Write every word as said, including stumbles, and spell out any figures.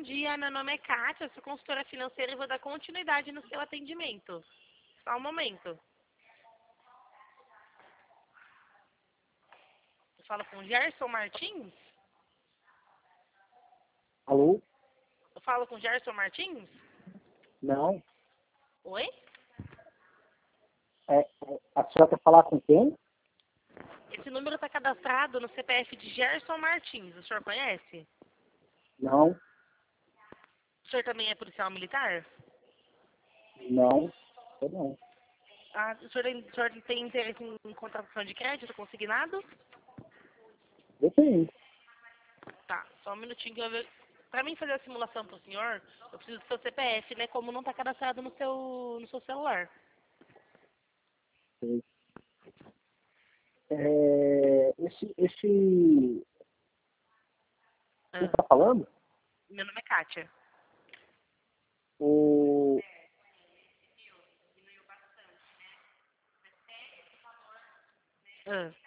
dia, meu nome é Kátia, sou consultora financeira e vou dar continuidade no seu atendimento. Só um momento. Eu falo com o Gerson Martins? Alô? Eu falo com o Gerson Martins? Não. Oi? É, é, a senhora quer falar com quem? Esse número está cadastrado no C P F de Gerson Martins. O senhor conhece? Não. O senhor também é policial militar? Não. Eu não. Ah, o senhor, tem, o senhor tem interesse em contratação de crédito consignado? Depende. Tá, só um minutinho que eu ver. Pra mim fazer a simulação pro senhor, eu preciso do seu C P F, né? Como não tá cadastrado no seu, no seu celular. Sei. É, esse, esse... Quem Ah, está falando? meu nome é Kátia. O... Ah.